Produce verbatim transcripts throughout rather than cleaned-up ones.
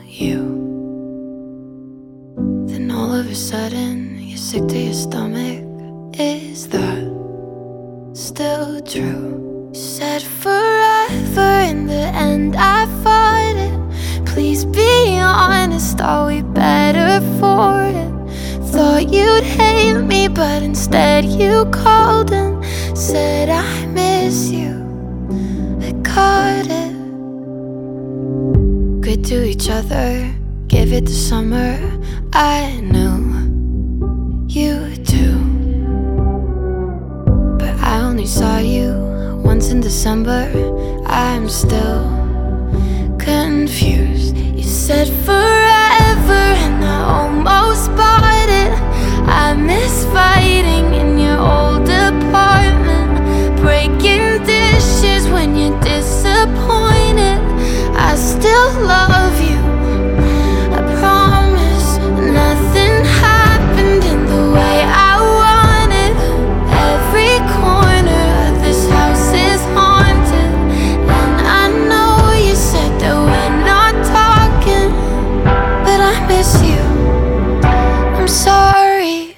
you. Then all of a sudden, you're sick to your stomach. Is that still true? You said forever, in the end I fought it. Please be honest, are we better for it? Thought you'd hate me, but instead you called and said I miss you. I caught it. Good to each other, give it to summer. I knew you too, but I only saw you once in December. I'm still confused. You said forever and I almost bought it. I miss fighting in your old apartment, breaking dishes when you're disappointed. I still love you, I promise. Nothing happened in the way I wanted. Every corner of this house is haunted, and I know you said that we're not talking, but I miss you. I'm sorry.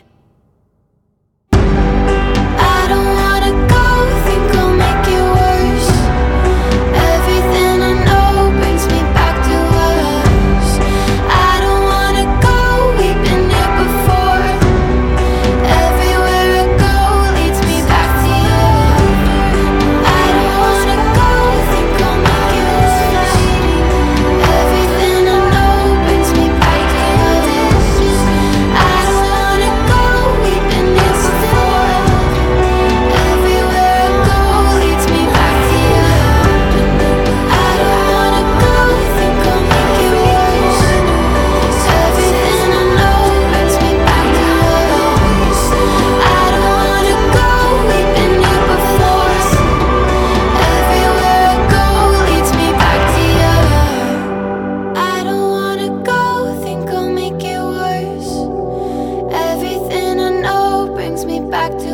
I don't wanna go, think I'll make it worse. Everything I know brings me back to us. I don't wanna go, we've been here before. Everywhere I go leads me back to you. I don't wanna go, think I'll make it worse. Everything I know brings me back to us. I don't wanna go, we've been here before. Everywhere I go leads me back to you. I don't wanna go, think I'll make it worse. Everything I know brings me back to us. I don't wanna go, we've been here before. Everywhere I go leads me back to you. I don't wanna go, think I'll make it worse. Everything I know brings me back to